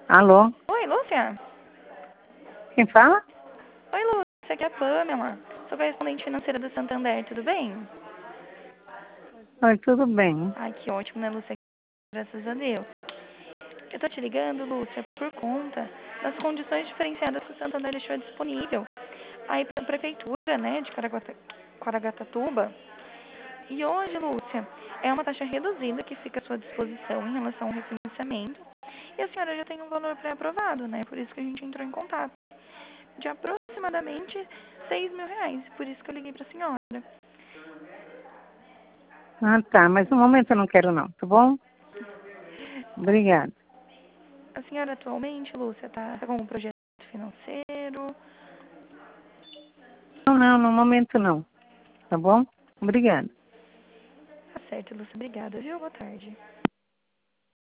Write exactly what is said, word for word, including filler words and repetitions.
Alô? Oi, Lúcia? Quem fala? Oi, Lúcia, aqui é a Pamela. Sou correspondente financeira do Santander, tudo bem? Oi, tudo bem. Ai, que ótimo, né, Lúcia? Graças a Deus. Eu tô te ligando, Lúcia, por conta das condições diferenciadas que o Santander deixou disponível aí para a prefeitura, né, de Caraguata- Caraguatatuba. E hoje, Lúcia, é uma taxa reduzida que fica à sua disposição em relação ao refinanciamento. E a senhora já tem um valor pré-aprovado, né? Por isso que a gente entrou em contato. De aproximadamente seis mil reais. Por isso que eu liguei para a senhora. Ah, tá, mas no momento eu não quero não, tá bom? Obrigada. A senhora atualmente, Lúcia, tá, tá com um projeto financeiro? Não, não, no momento não, tá bom? Obrigada. Tá certo, Lúcia. Obrigada, viu? Boa tarde.